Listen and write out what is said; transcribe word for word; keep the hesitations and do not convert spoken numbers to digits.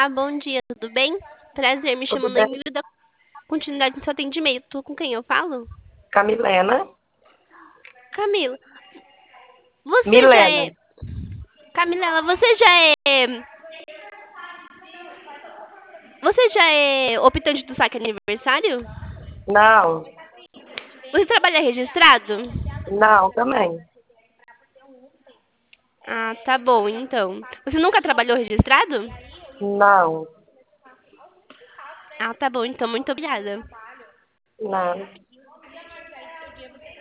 Olá, bom dia, tudo bem? Prazer, me Tudo chamo bem? Noemí da continuidade no seu atendimento. Com quem eu falo? Camilena? Camila. Você já Milena. é. Camila, você já é. Você já é optante do saque aniversário? Não, Você trabalha registrado? não, também. Ah, tá bom, então. Você nunca trabalhou registrado? Não, Ah, tá bom, então, muito obrigada. não.